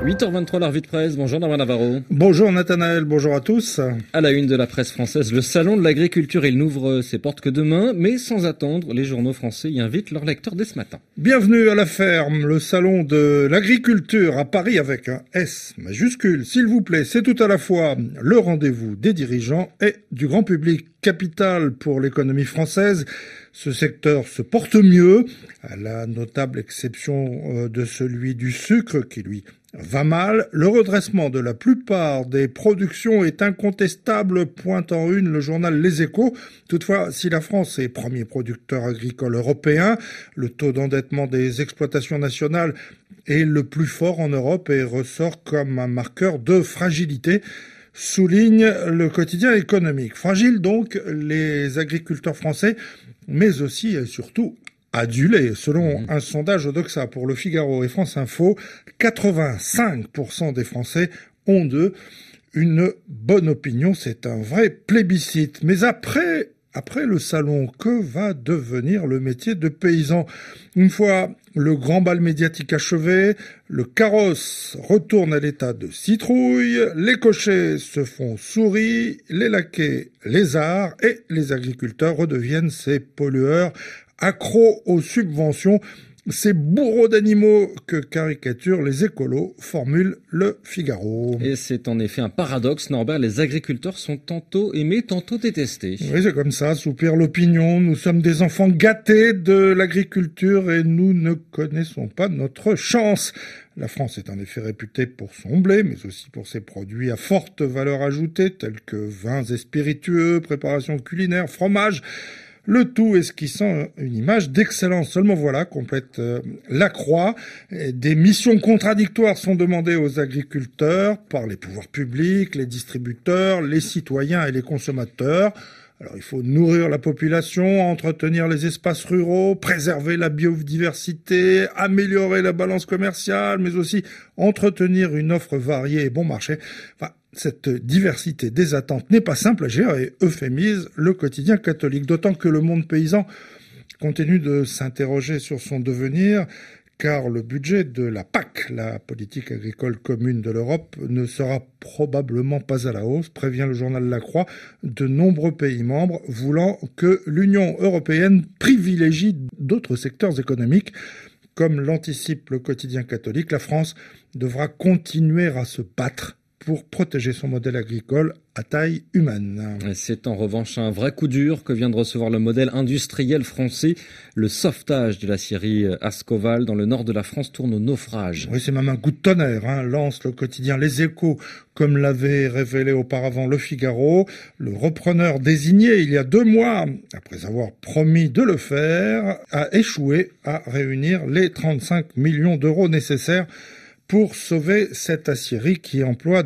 8h23, la revue de presse. Bonjour Norman Navarro. Bonjour Nathanaël, bonjour à tous. À la une de la presse française, le salon de l'agriculture, il n'ouvre ses portes que demain, mais sans attendre, les journaux français y invitent leurs lecteurs dès ce matin. Bienvenue à la ferme, le salon de l'agriculture à Paris avec un S majuscule. S'il vous plaît, c'est tout à la fois le rendez-vous des dirigeants et du grand public. Capital pour l'économie française. Ce secteur se porte mieux, à la notable exception de celui du sucre qui, lui, va mal. Le redressement de la plupart des productions est incontestable, pointe en une le journal Les Échos. Toutefois, si la France est premier producteur agricole européen, le taux d'endettement des exploitations nationales est le plus fort en Europe et ressort comme un marqueur de fragilité, souligne le quotidien économique. Fragile donc les agriculteurs français, mais aussi et surtout adulés. Selon un sondage Odoxa pour Le Figaro et France Info, 85% des Français ont d'eux une bonne opinion. C'est un vrai plébiscite. Mais après le salon, que va devenir le métier de paysan? Une fois le grand bal médiatique achevé, le carrosse retourne à l'état de citrouille, les cochers se font souris, les laquais lézards et les agriculteurs redeviennent ces pollueurs accros aux subventions. Ces bourreaux d'animaux que caricaturent les écolos, formule Le Figaro. Et c'est en effet un paradoxe, Norbert, les agriculteurs sont tantôt aimés, tantôt détestés. Oui, c'est comme ça, soupire l'opinion. Nous sommes des enfants gâtés de l'agriculture et nous ne connaissons pas notre chance. La France est en effet réputée pour son blé, mais aussi pour ses produits à forte valeur ajoutée, tels que vins et spiritueux, préparations culinaires, fromages. Le tout esquissant une image d'excellence. Seulement voilà, complète la croix. Des missions contradictoires sont demandées aux agriculteurs par les pouvoirs publics, les distributeurs, les citoyens et les consommateurs. Alors il faut nourrir la population, entretenir les espaces ruraux, préserver la biodiversité, améliorer la balance commerciale, mais aussi entretenir une offre variée et bon marché. Enfin, cette diversité des attentes n'est pas simple à gérer, euphémise le quotidien catholique. D'autant que le monde paysan continue de s'interroger sur son devenir, car le budget de la PAC, la politique agricole commune de l'Europe, ne sera probablement pas à la hausse, prévient le journal La Croix, de nombreux pays membres voulant que l'Union européenne privilégie d'autres secteurs économiques. Comme l'anticipe le quotidien catholique, la France devra continuer à se battre pour protéger son modèle agricole à taille humaine. C'est en revanche un vrai coup dur que vient de recevoir le modèle industriel français. Le sauvetage de l'acierie Ascoval dans le nord de la France tourne au naufrage. Oui, c'est même un coup de tonnerre, lance le quotidien Les Échos, comme l'avait révélé auparavant Le Figaro. Le repreneur désigné il y a 2 mois, après avoir promis de le faire, a échoué à réunir les 35 millions d'euros nécessaires pour sauver cette acierie qui emploie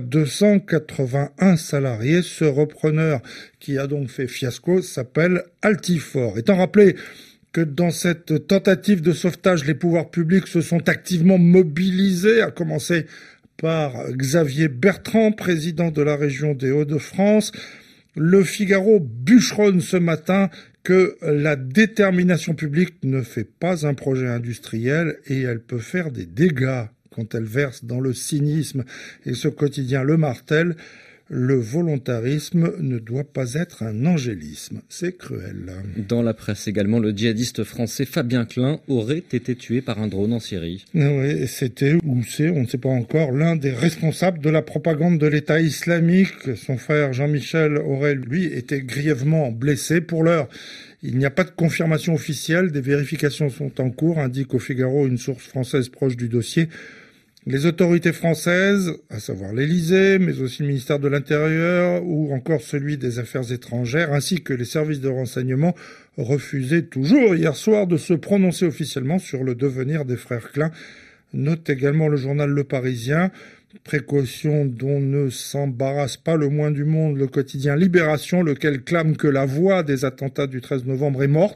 281 salariés. Ce repreneur qui a donc fait fiasco s'appelle Altifort. Étant rappelé que dans cette tentative de sauvetage, les pouvoirs publics se sont activement mobilisés, à commencer par Xavier Bertrand, président de la région des Hauts-de-France. Le Figaro bûcheronne ce matin que la détermination publique ne fait pas un projet industriel et elle peut faire des dégâts quand elle verse dans le cynisme. Et ce quotidien le martèle, le volontarisme ne doit pas être un angélisme. C'est cruel. Dans la presse également, le djihadiste français Fabien Klein aurait été tué par un drone en Syrie. Oui, c'était, ou c'est, on ne sait pas encore, l'un des responsables de la propagande de l'État islamique. Son frère Jean-Michel aurait, lui, été grièvement blessé. Pour l'heure, il n'y a pas de confirmation officielle. Des vérifications sont en cours, indique au Figaro une source française proche du dossier. Les autorités françaises, à savoir l'Élysée, mais aussi le ministère de l'Intérieur ou encore celui des Affaires étrangères, ainsi que les services de renseignement, refusaient toujours hier soir de se prononcer officiellement sur le devenir des frères Klein. Note également le journal Le Parisien, précaution dont ne s'embarrasse pas le moins du monde le quotidien Libération, lequel clame que la voix des attentats du 13 novembre est morte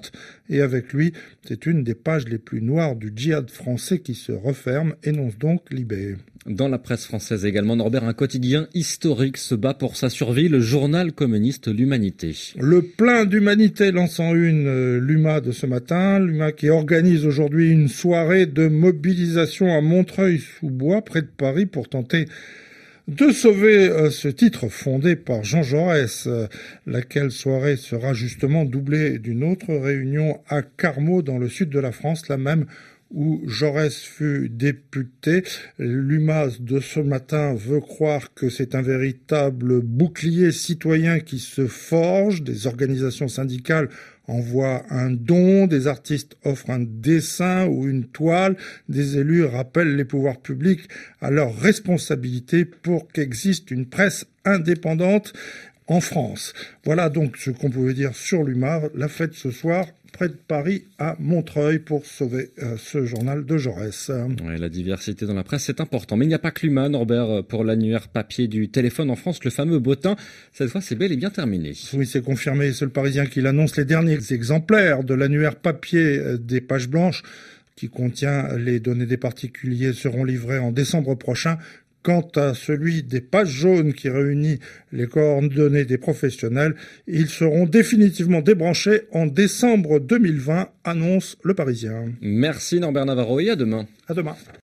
Et avec lui, c'est une des pages les plus noires du djihad français qui se referme, énonce donc Libé. Dans la presse française également, Norbert, un quotidien historique se bat pour sa survie, le journal communiste L'Humanité. Le plein d'humanité lance en une l'UMA de ce matin. L'UMA qui organise aujourd'hui une soirée de mobilisation à Montreuil-sous-Bois, près de Paris, pour tenter de sauver ce titre fondé par Jean Jaurès. Laquelle soirée sera justement doublée d'une autre réunion à Carmaux, dans le sud de la France, la même où Jaurès fut député. L'UMA de ce matin veut croire que c'est un véritable bouclier citoyen qui se forge. Des organisations syndicales envoient un don, des artistes offrent un dessin ou une toile, des élus rappellent les pouvoirs publics à leur responsabilité pour qu'existe une presse indépendante en France. Voilà donc ce qu'on pouvait dire sur l'UMA. La fête ce soir près de Paris à Montreuil pour sauver ce journal de Jaurès. Ouais, la diversité dans la presse, c'est important. Mais il n'y a pas que l'UMA, Norbert, pour l'annuaire papier du téléphone en France, le fameux bottin. Cette fois, c'est bel et bien terminé. Oui, c'est confirmé. C'est le Parisien qui l'annonce. Les derniers exemplaires de l'annuaire papier des pages blanches, qui contient les données des particuliers, seront livrés en décembre prochain. Quant à celui des pages jaunes qui réunit les coordonnées des professionnels, ils seront définitivement débranchés en décembre 2020, annonce le Parisien. Merci Norbert Navarro et à demain. À demain.